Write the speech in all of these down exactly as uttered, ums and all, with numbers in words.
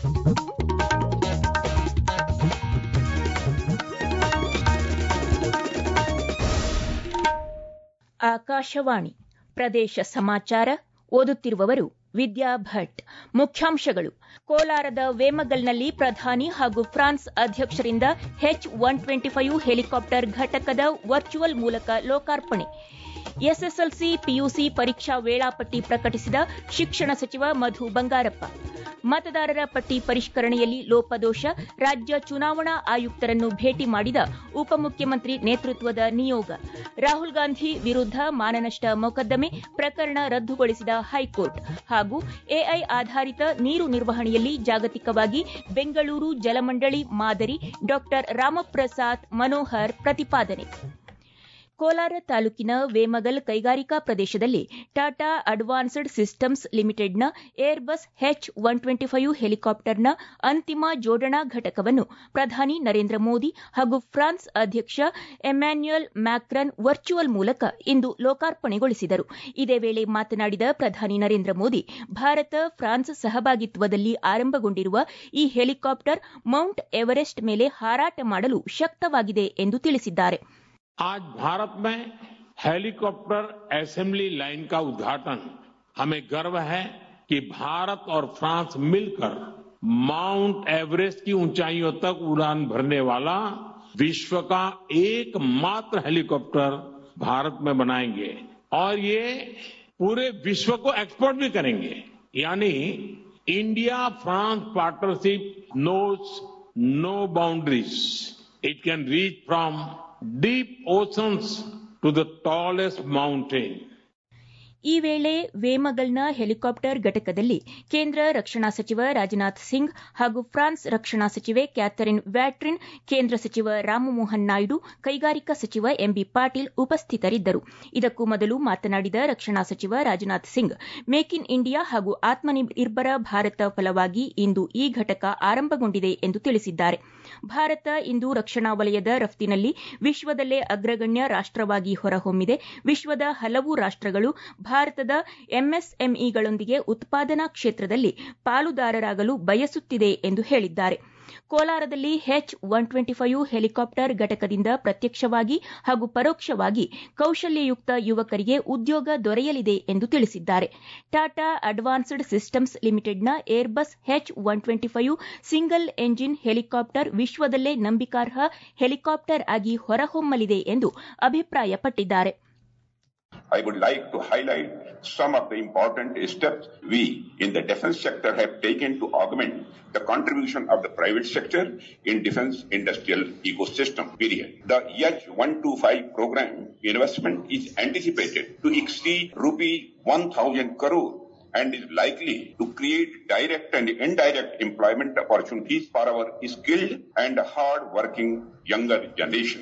ಆಕಾಶವಾಣಿ ಪ್ರದೇಶ ಸಮಾಚಾರ ಓದುತ್ತಿರುವವರು ವಿದ್ಯಾ ಭಟ್. ಮುಖ್ಯಾಂಶಗಳು: ಕೋಲಾರದ ವೇಮಗಲ್ನಲ್ಲಿ ಪ್ರಧಾನಿ ಹಾಗೂ ಫ್ರಾನ್ಸ್ ಅಧ್ಯಕ್ಷರಿಂದ H one twenty five helicopter ಘಟಕದ ವರ್ಚುವಲ್ ಮೂಲಕ ಲೋಕಾರ್ಪಣೆ. ಎಸ್ಎಸ್ಎಲ್ಸಿ ಪಿಯುಸಿ ಪರೀಕ್ಷಾ ವೇಳಾಪಟ್ಟಿ ಪ್ರಕಟಿಸಿದ ಶಿಕ್ಷಣ ಸಚಿವ ಮಧು ಬಂಗಾರಪ್ಪ. ಮತದಾರರ ಪಟ್ಟಿ ಪರಿಷ್ಕರಣೆಯಲ್ಲಿ ಲೋಪದೋಷ, ರಾಜ್ಯ ಚುನಾವಣಾ ಆಯುಕ್ತರನ್ನು ಭೇಟಿ ಮಾಡಿದ ಉಪಮುಖ್ಯಮಂತ್ರಿ ನೇತೃತ್ವದ ನಿಯೋಗ. ರಾಹುಲ್ ಗಾಂಧಿ ವಿರುದ್ಧ ಮಾನನಷ್ಟ ಮೊಕದ್ದಮೆ ಪ್ರಕರಣ ರದ್ದುಗೊಳಿಸಿದ ಹೈಕೋರ್ಟ್. ಹಾಗೂ ಎಐ ಆಧಾರಿತ ನೀರು ನಿರ್ವಹಣೆಯಲ್ಲಿ ಜಾಗತಿಕವಾಗಿ ಬೆಂಗಳೂರು ಜಲಮಂಡಳಿ ಮಾದರಿ. ಡಾ ರಾಮಪ್ರಸಾದ್ ಮನೋಹರ್ ಪ್ರತಿಪಾದನೆ. ಕೋಲಾರ ತಾಲೂಕಿನ ವೇಮಗಲ್ ಕೈಗಾರಿಕಾ ಪ್ರದೇಶದಲ್ಲಿ ಟಾಟಾ ಅಡ್ವಾನ್ಸ್ಡ್ ಸಿಸ್ಟಮ್ಸ್ ಲಿಮಿಟೆಡ್ನ Airbus H one twenty five ಹೆಲಿಕಾಪ್ಟರ್ನ ಅಂತಿಮ ಜೋಡಣಾ ಘಟಕವನ್ನು ಪ್ರಧಾನಿ ನರೇಂದ್ರ ಮೋದಿ ಹಾಗೂ ಫ್ರಾನ್ಸ್ ಅಧ್ಯಕ್ಷ ಎಮ್ಯಾನ್ಯುಯಲ್ ಮ್ಯಾಕ್ರನ್ ವರ್ಚುವಲ್ ಮೂಲಕ ಇಂದು ಲೋಕಾರ್ಪಣೆಗೊಳಿಸಿದರು. ಇದೇ ವೇಳೆ ಮಾತನಾಡಿದ ಪ್ರಧಾನಿ ನರೇಂದ್ರ ಮೋದಿ, ಭಾರತ ಫ್ರಾನ್ಸ್ ಸಹಭಾಗಿತ್ವದಲ್ಲಿ ಆರಂಭಗೊಂಡಿರುವ ಈ ಹೆಲಿಕಾಪ್ಟರ್ ಮೌಂಟ್ ಎವರೆಸ್ಟ್ ಮೇಲೆ ಹಾರಾಟ ಮಾಡಲು ಶಕ್ತವಾಗಿದೆ ಎಂದು ತಿಳಿಸಿದ್ದಾರೆ. आज भारत में हेलीकॉप्टर असेंबली लाइन का उद्घाटन हमें गर्व है कि भारत और फ्रांस मिलकर माउंट एवरेस्ट की ऊंचाइयों तक उड़ान भरने वाला विश्व का एकमात्र हेलीकॉप्टर भारत में बनाएंगे और ये पूरे विश्व को एक्सपोर्ट भी करेंगे. यानी India France partnership knows no boundaries. It can reach from deep oceans to the tallest mountain. ಈ ವೇಳೆ ವೇಮಗಲ್ನ ಹೆಲಿಕಾಪ್ಟರ್ ಘಟಕದಲ್ಲಿ ಕೇಂದ್ರ ರಕ್ಷಣಾ ಸಚಿವ ರಾಜನಾಥ್ ಸಿಂಗ್ ಹಾಗೂ ಫ್ರಾನ್ಸ್ ರಕ್ಷಣಾ ಸಚಿವೆ ಕ್ಯಾಥರಿನ್ ವ್ಯಾಟ್ರಿನ್, ಕೇಂದ್ರ ಸಚಿವ ರಾಮಮೋಹನ್ ನಾಯ್ಡು, ಕೈಗಾರಿಕಾ ಸಚಿವ ಎಂಬಿ ಪಾಟೀಲ್ ಉಪಸ್ಥಿತರಿದ್ದರು. ಇದಕ್ಕೂ ಮೊದಲು ಮಾತನಾಡಿದ ರಕ್ಷಣಾ ಸಚಿವ Rajnath Singh, make in India ಹಾಗೂ ಆತ್ಮನಿರ್ಭರ ಭಾರತ ಫಲವಾಗಿ ಇಂದು ಈ ಘಟಕ ಆರಂಭಗೊಂಡಿದೆ ಎಂದು ತಿಳಿಸಿದ್ದಾರೆ. ಭಾರತ ಇಂದು ರಕ್ಷಣಾ ವಲಯದ ರಫ್ತಿನಲ್ಲಿ ವಿಶ್ವದಲ್ಲೇ ಅಗ್ರಗಣ್ಯ ರಾಷ್ಟವಾಗಿ ಹೊರಹೊಮ್ಮಿದೆ. ವಿಶ್ವದ ಹಲವು ರಾಷ್ಟಗಳು ಭಾರತದ ಎಂಎಸ್ಎಂಇಗಳೊಂದಿಗೆ ಉತ್ಪಾದನಾ ಕ್ಷೇತ್ರದಲ್ಲಿ ಪಾಲುದಾರರಾಗಲು ಬಯಸುತ್ತಿದೆ ಎಂದು ಹೇಳಿದ್ದಾರೆ. ಕೋಲಾರದಲ್ಲಿ H one twenty five helicopter ಘಟಕದಿಂದ ಪ್ರತ್ಯಕ್ಷವಾಗಿ ಹಾಗೂ ಪರೋಕ್ಷವಾಗಿ ಕೌಶಲ್ಯಯುಕ್ತ ಯುವಕರಿಗೆ ಉದ್ಯೋಗ ದೊರೆಯಲಿದೆ ಎಂದು ತಿಳಿಸಿದ್ದಾರೆ. ಟಾಟಾ ಅಡ್ವಾನ್ಸ್ಡ್ ಸಿಸ್ಟಮ್ಸ್ ಲಿಮಿಟೆಡ್ನ Airbus H one twenty five single engine helicopter ವಿಶ್ವದಲ್ಲೇ ನಂಬಿಕಾರ್ಹ ಹೆಲಿಕಾಪ್ಟರ್ ಆಗಿ ಹೊರಹೊಮ್ಮಲಿದೆ ಎಂದು ಅಭಿಪ್ರಾಯಪಟ್ಟಿದ್ದಾರೆ. I would like to highlight some of the important steps we in the defense sector have taken to augment the contribution of the private sector in defense industrial ecosystem. Period. The H one twenty-five program investment is anticipated to exceed rupees one thousand crore and is likely to create direct and indirect employment opportunities for our skilled and hard-working younger generation.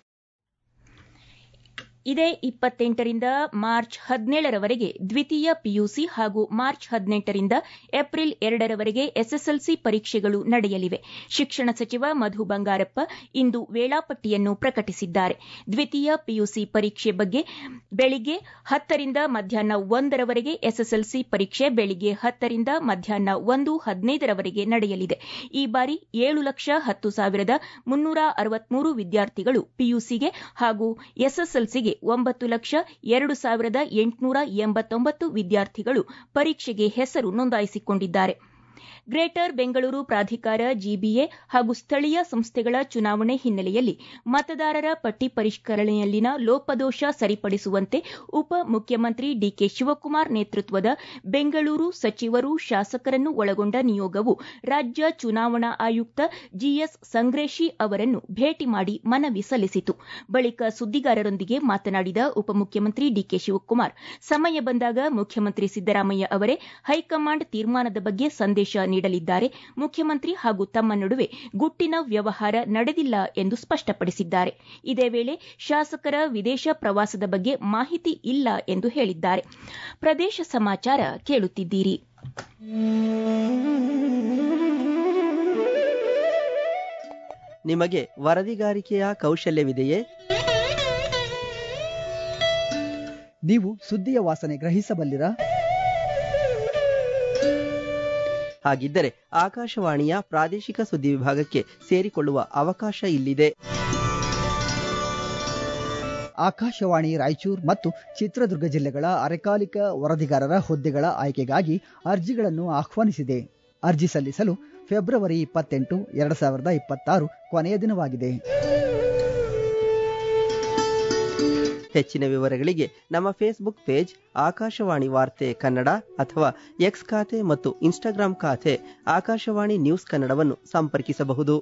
ಇದೇ ಇಪ್ಪತ್ತೆಂಟರಿಂದ March ಹದಿನೇಳರವರೆಗೆ ದ್ವಿತೀಯ PUC ಹಾಗೂ March ಹದಿನೆಂಟರಿಂದ April ಎರಡರವರೆಗೆ SSLC ಪರೀಕ್ಷೆಗಳು ನಡೆಯಲಿವೆ. ಶಿಕ್ಷಣ ಸಚಿವ ಮಧು ಬಂಗಾರಪ್ಪ ಇಂದು ವೇಳಾಪಟ್ಟಿಯನ್ನು ಪ್ರಕಟಿಸಿದ್ದಾರೆ. ದ್ವಿತೀಯ ಪಿಯುಸಿ ಪರೀಕ್ಷೆ ಬಗ್ಗೆ ಬೆಳಿಗ್ಗೆ ಹತ್ತರಿಂದ ಮಧ್ಯಾಹ್ನ ಒಂದರವರೆಗೆ, ಎಸ್ಎಸ್ಎಲ್ಸಿ ಪರೀಕ್ಷೆ ಬೆಳಿಗ್ಗೆ ಹತ್ತರಿಂದ ಮಧ್ಯಾಹ್ನ ಒಂದು ಹದಿನೈದರವರೆಗೆ ನಡೆಯಲಿದೆ. ಈ ಬಾರಿ ಏಳು ಲಕ್ಷ ಹತ್ತು ಸಾವಿರದ ಮುನ್ನೂರ ಅರವತ್ಮೂರು ವಿದ್ಯಾರ್ಥಿಗಳು ಪಿಯುಸಿಗೆ ಹಾಗೂ ಎಸ್ಎಸ್ಎಲ್ಸಿಗೆ ಒಂಬತ್ತು ಲಕ್ಷ ಎರಡು ಸಾವಿರದ ಎಂಟುನೂರ ಎಂಬತ್ತೊಂಬತ್ತು ವಿದ್ಯಾರ್ಥಿಗಳು ಪರೀಕ್ಷೆಗೆ ಹೆಸರು ನೋಂದಾಯಿಸಿಕೊಂಡಿದ್ದಾರೆ. ಗ್ರೇಟರ್ ಬೆಂಗಳೂರು ಪ್ರಾಧಿಕಾರ ಜಿಬಿಎ ಹಾಗೂ ಸ್ಥಳೀಯ ಸಂಸ್ಥೆಗಳ ಚುನಾವಣೆ ಹಿನ್ನೆಲೆಯಲ್ಲಿ ಮತದಾರರ ಪಟ್ಟಿ ಪರಿಷ್ಕರಣೆಯಲ್ಲಿನ ಲೋಪದೋಷ ಸರಿಪಡಿಸುವಂತೆ ಉಪಮುಖ್ಯಮಂತ್ರಿ ಡಿಕೆ ಶಿವಕುಮಾರ್ ನೇತೃತ್ವದ ಬೆಂಗಳೂರು ಸಚಿವರು, ಶಾಸಕರನ್ನು ಒಳಗೊಂಡ ನಿಯೋಗವು ರಾಜ್ಯ ಚುನಾವಣಾ ಆಯುಕ್ತ ಜಿಎಸ್ ಸಂಗ್ರೇಶಿ ಅವರನ್ನು ಭೇಟಿ ಮಾಡಿ ಮನವಿ ಸಲ್ಲಿಸಿತು. ಬಳಿಕ ಸುದ್ದಿಗಾರರೊಂದಿಗೆ ಮಾತನಾಡಿದ ಉಪಮುಖ್ಯಮಂತ್ರಿ ಡಿಕೆ ಶಿವಕುಮಾರ್, ಸಮಯ ಬಂದಾಗ ಮುಖ್ಯಮಂತ್ರಿ ಸಿದ್ದರಾಮಯ್ಯ ಅವರೇ ಹೈಕಮಾಂಡ್ ತೀರ್ಮಾನದ ಬಗ್ಗೆ ಸಂದೇಶ ನೀಡಲಿದ್ದಾರೆ. ಮುಖ್ಯಮಂತ್ರಿ ಹಾಗೂ ತಮ್ಮ ನಡುವೆ ಗುಟ್ಟಿನ ವ್ಯವಹಾರ ನಡೆದಿಲ್ಲ ಎಂದು ಸ್ಪಷ್ಟಪಡಿಸಿದ್ದಾರೆ. ಇದೇ ವೇಳೆ ಶಾಸಕರ ವಿದೇಶ ಪ್ರವಾಸದ ಬಗ್ಗೆ ಮಾಹಿತಿ ಇಲ್ಲ ಎಂದು ಹೇಳಿದ್ದಾರೆ. ಪ್ರದೇಶ ಸಮಾಚಾರ ಕೇಳುತ್ತಿದ್ದೀರಿ. ನಿಮಗೆ ವರದಿಗಾರಿಕೆಯ ಕೌಶಲ್ಯವಿದೆಯೇ? ನೀವು ಸುದ್ದಿಯ ವಾಸನೆ ಗ್ರಹಿಸಬಲ್ಲಿರಾ? ಹಾಗಿದ್ದರೆ ಆಕಾಶವಾಣಿಯ ಪ್ರಾದೇಶಿಕ ಸುದ್ದಿ ವಿಭಾಗಕ್ಕೆ ಸೇರಿಕೊಳ್ಳುವ ಅವಕಾಶ ಇಲ್ಲಿದೆ. ಆಕಾಶವಾಣಿ ರಾಯಚೂರು ಮತ್ತು ಚಿತ್ರದುರ್ಗ ಜಿಲ್ಲೆಗಳ ಅರೆಕಾಲಿಕ ವರದಿಗಾರರ ಹುದ್ದೆಗಳ ಆಯ್ಕೆಗಾಗಿ ಅರ್ಜಿಗಳನ್ನು ಆಹ್ವಾನಿಸಿದೆ. ಅರ್ಜಿ ಸಲ್ಲಿಸಲು ಫೆಬ್ರವರಿ ಇಪ್ಪತ್ತೆಂಟು ಎರಡು ಸಾವಿರದ ಇಪ್ಪತ್ತಾರು ಕೊನೆಯ ದಿನವಾಗಿದೆ. ಹೆಚ್ಚಿನ ವಿವರಗಳಿಗೆ ನಮ್ಮ ಫೇಸ್ಬುಕ್ ಪೇಜ್ ಆಕಾಶವಾಣಿ ವಾರ್ತೆ ಕನ್ನಡ ಅಥವಾ ಎಕ್ಸ್ ಖಾತೆ ಮತ್ತು ಇನ್ಸ್ಟಾಗ್ರಾಂ ಖಾತೆ ಆಕಾಶವಾಣಿ ನ್ಯೂಸ್ ಕನ್ನಡವನ್ನು ಸಂಪರ್ಕಿಸಬಹುದು.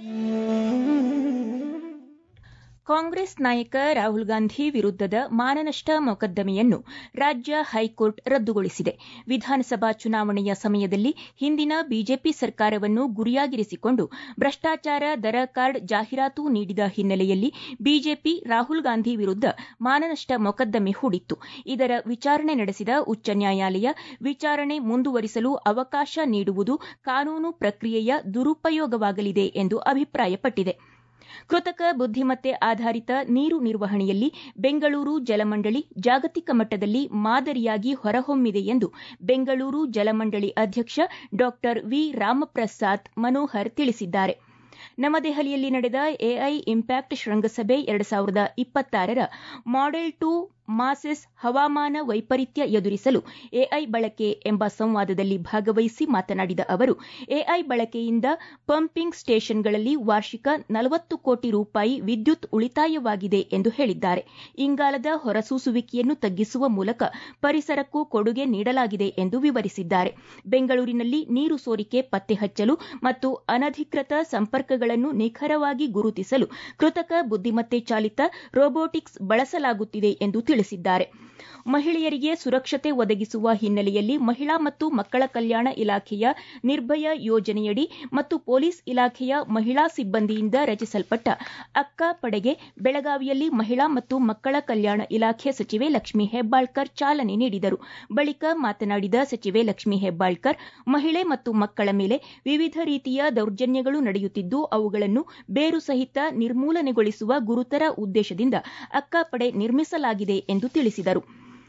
ಕಾಂಗ್ರೆಸ್ ನಾಯಕ ರಾಹುಲ್ ಗಾಂಧಿ ವಿರುದ್ಧದ ಮಾನನಷ್ಟ ಮೊಕದ್ದಮೆಯನ್ನು ರಾಜ್ಯ ಹೈಕೋರ್ಟ್ ರದ್ದುಗೊಳಿಸಿದೆ. ವಿಧಾನಸಭಾ ಚುನಾವಣೆಯ ಸಮಯದಲ್ಲಿ ಹಿಂದಿನ ಬಿಜೆಪಿ ಸರ್ಕಾರವನ್ನು ಗುರಿಯಾಗಿರಿಸಿಕೊಂಡು ಭ್ರಷ್ಟಾಚಾರ ದರ ಕಾರ್ಡ್ ಜಾಹೀರಾತು ನೀಡಿದ ಹಿನ್ನೆಲೆಯಲ್ಲಿ ಬಿಜೆಪಿ ರಾಹುಲ್ ಗಾಂಧಿ ವಿರುದ್ಧ ಮಾನನಷ್ಟ ಮೊಕದ್ದಮೆ ಹೂಡಿತ್ತು. ಇದರ ವಿಚಾರಣೆ ನಡೆಸಿದ ಉಚ್ಚ ನ್ಯಾಯಾಲಯ ವಿಚಾರಣೆ ಮುಂದುವರಿಸಲು ಅವಕಾಶ ನೀಡುವುದು ಕಾನೂನು ಪ್ರಕ್ರಿಯೆಯ ದುರುಪಯೋಗವಾಗಲಿದೆ ಎಂದು ಅಭಿಪ್ರಾಯಪಟ್ಟಿದೆ. ಕೃತಕ ಬುದ್ದಿಮತ್ತೆ ಆಧಾರಿತ ನೀರು ನಿರ್ವಹಣೆಯಲ್ಲಿ ಬೆಂಗಳೂರು ಜಲಮಂಡಳಿ ಜಾಗತಿಕ ಮಟ್ಟದಲ್ಲಿ ಮಾದರಿಯಾಗಿ ಹೊರಹೊಮ್ಮಿದೆ ಎಂದು ಬೆಂಗಳೂರು ಜಲಮಂಡಳಿ ಅಧ್ಯಕ್ಷ ಡಾ ವಿ ರಾಮಪ್ರಸಾದ್ ಮನೋಹರ್ ತಿಳಿಸಿದ್ದಾರೆ. ನವದೆಹಲಿಯಲ್ಲಿ ನಡೆದ ಎಐ ಇಂಪ್ಯಾಕ್ಟ್ ಶೃಂಗಸಭೆ ಎರಡು ಸಾವಿರದ ಇಪ್ಪತ್ತಾರರ ಮಾಡೆಲ್ ಟು ಮಾಸೆಸ್ ಹವಾಮಾನ ವೈಪರೀತ್ಯ ಎದುರಿಸಲು ಎಐ ಬಳಕೆ ಎಂಬ ಸಂವಾದದಲ್ಲಿ ಭಾಗವಹಿಸಿ ಮಾತನಾಡಿದ ಅವರು, ಎಐ ಬಳಕೆಯಿಂದ ಪಂಪಿಂಗ್ ಸ್ಟೇಷನ್ಗಳಲ್ಲಿ ವಾರ್ಷಿಕ ನಲವತ್ತು ಕೋಟಿ ರೂಪಾಯಿ ವಿದ್ಯುತ್ ಉಳಿತಾಯವಾಗಿದೆ ಎಂದು ಹೇಳಿದ್ದಾರೆ. ಇಂಗಾಲದ ಹೊರಸೂಸುವಿಕೆಯನ್ನು ತಗ್ಗಿಸುವ ಮೂಲಕ ಪರಿಸರಕ್ಕೂ ಕೊಡುಗೆ ನೀಡಲಾಗಿದೆ ಎಂದು ವಿವರಿಸಿದ್ದಾರೆ. ಬೆಂಗಳೂರಿನಲ್ಲಿ ನೀರು ಸೋರಿಕೆ ಪತ್ತೆ ಹಚ್ಚಲು ಮತ್ತು ಅನಧಿಕೃತ ಸಂಪರ್ಕಗಳನ್ನು ನಿಖರವಾಗಿ ಗುರುತಿಸಲು ಕೃತಕ ಬುದ್ದಿಮತ್ತೆ ಚಾಲಿತ ರೋಬೋಟಿಕ್ಸ್ ಬಳಸಲಾಗುತ್ತಿದೆ ಎಂದು ತಿಳಿಸಿದ್ದಾರೆ. ಮಹಿಳೆಯರಿಗೆ ಸುರಕ್ಷತೆ ಒದಗಿಸುವ ಹಿನ್ನೆಲೆಯಲ್ಲಿ ಮಹಿಳಾ ಮತ್ತು ಮಕ್ಕಳ ಕಲ್ಯಾಣ ಇಲಾಖೆಯ ನಿರ್ಭಯ ಯೋಜನೆಯಡಿ ಮತ್ತು ಪೊಲೀಸ್ ಇಲಾಖೆಯ ಮಹಿಳಾ ಸಿಬ್ಬಂದಿಯಿಂದ ರಚಿಸಲ್ಪಟ್ಟ ಅಕ್ಕ ಪಡೆಗೆ ಬೆಳಗಾವಿಯಲ್ಲಿ ಮಹಿಳಾ ಮತ್ತು ಮಕ್ಕಳ ಕಲ್ಯಾಣ ಇಲಾಖೆ ಸಚಿವೆ ಲಕ್ಷ್ಮೀ ಹೆಬ್ಬಾಳ್ಕರ್ ಚಾಲನೆ ನೀಡಿದರು. ಬಳಿಕ ಮಾತನಾಡಿದ ಸಚಿವೆ ಲಕ್ಷ್ಮೀ ಹೆಬ್ಬಾಳ್ಕರ್, ಮಹಿಳೆ ಮತ್ತು ಮಕ್ಕಳ ಮೇಲೆ ವಿವಿಧ ರೀತಿಯ ದೌರ್ಜನ್ಯಗಳು ನಡೆಯುತ್ತಿದ್ದು ಅವುಗಳನ್ನು ಬೇರು ಸಹಿತ ನಿರ್ಮೂಲನೆಗೊಳಿಸುವ ಗುರುತರ ಉದ್ದೇಶದಿಂದ ಅಕ್ಕಪಡೆ ನಿರ್ಮಿಸಲಾಗಿದೆ ಎಂದು ತಿಳಿಸಿದರು.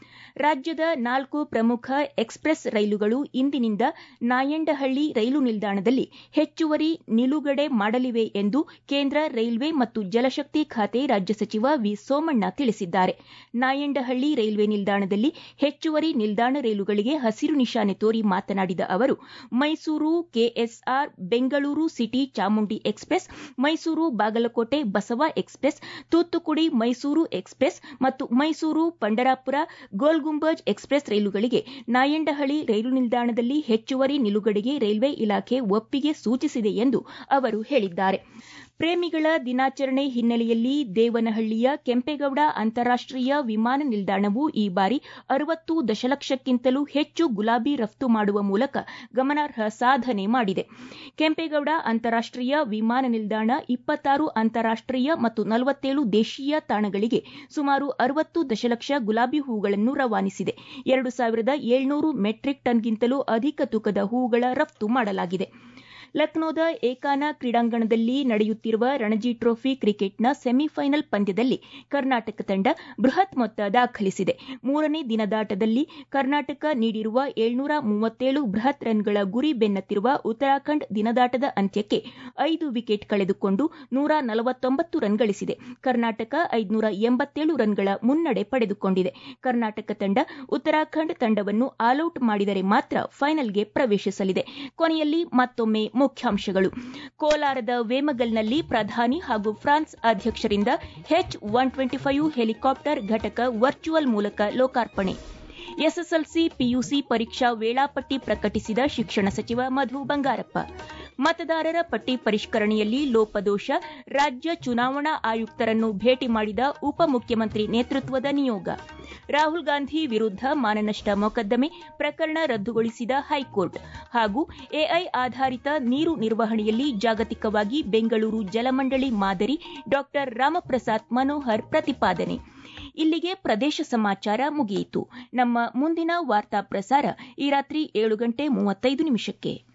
ರಾಜ್ಯದ ನಾಲ್ಕು ಪ್ರಮುಖ ಎಕ್ಸ್ಪ್ರೆಸ್ ರೈಲುಗಳು ಇಂದಿನಿಂದ ನಾಯಂಡಹಳ್ಳಿ ರೈಲು ನಿಲ್ದಾಣದಲ್ಲಿ ಹೆಚ್ಚುವರಿ ನಿಲುಗಡೆ ಮಾಡಲಿವೆ ಎಂದು ಕೇಂದ್ರ ರೈಲ್ವೆ ಮತ್ತು ಜಲಶಕ್ತಿ ಖಾತೆ ರಾಜ್ಯ ಸಚಿವ ವಿ ಸೋಮಣ್ಣ ತಿಳಿಸಿದ್ದಾರೆ. ನಾಯಂಡಹಳ್ಳಿ ರೈಲ್ವೆ ನಿಲ್ದಾಣದಲ್ಲಿ ಹೆಚ್ಚುವರಿ ನಿಲ್ದಾಣ ರೈಲುಗಳಿಗೆ ಹಸಿರು ನಿಶಾನೆ ತೋರಿ ಮಾತನಾಡಿದ ಅವರು, Mysuru KSR, Bengaluru city Chamundi express, Mysuru Bagalkote Basava express, Thoothukudi Mysuru express ಮತ್ತು ಮೈಸೂರು ಪಂಡರಾಪುರ ಗೋಲ್ ಗುಂಬಜ್ ಎಕ್ಸ್ಪ್ರೆಸ್ ರೈಲುಗಳಿಗೆ ನಾಯಂಡಹಳ್ಳಿ ರೈಲು ನಿಲ್ದಾಣದಲ್ಲಿ ಹೆಚ್ಚುವರಿ ನಿಲುಗಡೆಗೆ ರೈಲ್ವೆ ಇಲಾಖೆ ಒಪ್ಪಿಗೆ ಸೂಚಿಸಿದೆ ಎಂದು ಅವರು ಹೇಳಿದ್ದಾರೆ. ಪ್ರೇಮಿಗಳ ದಿನಾಚರಣೆ ಹಿನ್ನೆಲೆಯಲ್ಲಿ ದೇವನಹಳ್ಳಿಯ ಕೆಂಪೇಗೌಡ ಅಂತಾರಾಷ್ಟೀಯ ವಿಮಾನ ನಿಲ್ದಾಣವು ಈ ಬಾರಿ ಅರವತ್ತು ದಶಲಕ್ಷಕ್ಕಿಂತಲೂ ಹೆಚ್ಚು ಗುಲಾಬಿ ರಫ್ತು ಮಾಡುವ ಮೂಲಕ ಗಮನಾರ್ಹ ಸಾಧನೆ ಮಾಡಿದೆ. ಕೆಂಪೇಗೌಡ ಅಂತಾರಾಷ್ಟೀಯ ವಿಮಾನ ನಿಲ್ದಾಣ ಇಪ್ಪತ್ತಾರು ಅಂತಾರಾಷ್ಟೀಯ ಮತ್ತು ನಲವತ್ತೇಳು ದೇಶೀಯ ತಾಣಗಳಿಗೆ ಸುಮಾರು ಅರವತ್ತು ದಶಲಕ್ಷ ಗುಲಾಬಿ ಹೂಗಳನ್ನು ರವಾನಿಸಿದೆ. ಎರಡು ಸಾವಿರದ ಏಳ್ನೂರು ಮೆಟ್ರಿಕ್ ಟನ್ಗಿಂತಲೂ ಅಧಿಕ ತೂಕದ ಹೂವುಗಳ ರಫ್ತು ಮಾಡಲಾಗಿದೆ. ಲಕ್ನೋದ ಏಕಾನ ಕ್ರೀಡಾಂಗಣದಲ್ಲಿ ನಡೆಯುತ್ತಿರುವ ರಣಜಿ ಟ್ರೋಫಿ ಕ್ರಿಕೆಟ್ನ ಸೆಮಿಫೈನಲ್ ಪಂದ್ಯದಲ್ಲಿ ಕರ್ನಾಟಕ ತಂಡ ಬೃಹತ್ ಮೊತ್ತ ದಾಖಲಿಸಿದೆ. ಮೂರನೇ ದಿನದಾಟದಲ್ಲಿ ಕರ್ನಾಟಕ ನೀಡಿರುವ ಏಳ್ನೂರ ಮೂವತ್ತೇಳು ಬೃಹತ್ ರನ್ಗಳ ಗುರಿ ಬೆನ್ನತ್ತಿರುವ ಉತ್ತರಾಖಂಡ್ ದಿನದಾಟದ ಅಂತ್ಯಕ್ಕೆ ಐದು ವಿಕೆಟ್ ಕಳೆದುಕೊಂಡು ನೂರ ನಲವತ್ತೊಂಬತ್ತು ರನ್ ಗಳಿಸಿದೆ. ಕರ್ನಾಟಕ ಐದುನೂರ ಎಂಬತ್ತೇಳು ರನ್ಗಳ ಮುನ್ನಡೆ ಪಡೆದುಕೊಂಡಿದೆ. ಕರ್ನಾಟಕ ತಂಡ ಉತ್ತರಾಖಂಡ್ ತಂಡವನ್ನು ಆಲ್ಔಟ್ ಮಾಡಿದರೆ ಮಾತ್ರ ಫೈನಲ್ಗೆ ಪ್ರವೇಶಿಸಲಿದೆ. ಕೊನೆಯಲ್ಲಿ ಮತ್ತೊಮ್ಮೆ ಮುಖ್ಯಾಂಶಗಳು. ಕೋಲಾರದ ವೇಮಗಲ್ನಲ್ಲಿ ಪ್ರಧಾನಿ ಹಾಗೂ ಫ್ರಾನ್ಸ್ ಅಧ್ಯಕ್ಷರಿಂದ H one twenty five helicopter ಘಟಕ ವರ್ಚುವಲ್ ಮೂಲಕ ಲೋಕಾರ್ಪಣೆ. ಎಸ್ಎಸ್ಎಲ್ಸಿ ಪಿಯುಸಿ ಪರೀಕ್ಷಾ ವೇಳಾಪಟ್ಟಿ ಪ್ರಕಟಿಸಿದ ಶಿಕ್ಷಣ ಸಚಿವ ಮಧು ಬಂಗಾರಪ್ಪ. ಮತದಾರರ ಪಟ್ಟಿ ಪರಿಷ್ಕರಣೆಯಲ್ಲಿ ಲೋಪದೋಷ, ರಾಜ್ಯ ಚುನಾವಣಾ ಆಯುಕ್ತರನ್ನು ಭೇಟಿ ಮಾಡಿದ ಉಪಮುಖ್ಯಮಂತ್ರಿ ನೇತೃತ್ವದ ನಿಯೋಗ. ರಾಹುಲ್ ಗಾಂಧಿ ವಿರುದ್ಧ ಮಾನನಷ್ಟ ಮೊಕದ್ದಮೆ ಪ್ರಕರಣ ರದ್ದುಗೊಳಿಸಿದ ಹೈಕೋರ್ಟ್ ಹಾಗೂ ಎಐ ಆಧಾರಿತ ನೀರು ನಿರ್ವಹಣೆಯಲ್ಲಿ ಜಾಗತಿಕವಾಗಿ ಬೆಂಗಳೂರು ಜಲಮಂಡಳಿ ಮಾದರಿ ಡಾ ರಾಮಪ್ರಸಾದ್ ಮನೋಹರ್ ಪ್ರತಿಪಾದನೆ. ಇಲ್ಲಿಗೆ ಪ್ರದೇಶ ಸಮಾಚಾರ ಮುಗಿಯಿತು. ನಮ್ಮ ಮುಂದಿನ ವಾರ್ತಾ ಪ್ರಸಾರ ಈ ರಾತ್ರಿ ಏಳು ಗಂಟೆ ಮೂವತ್ತೈದು ನಿಮಿಷಕ್ಕೆ.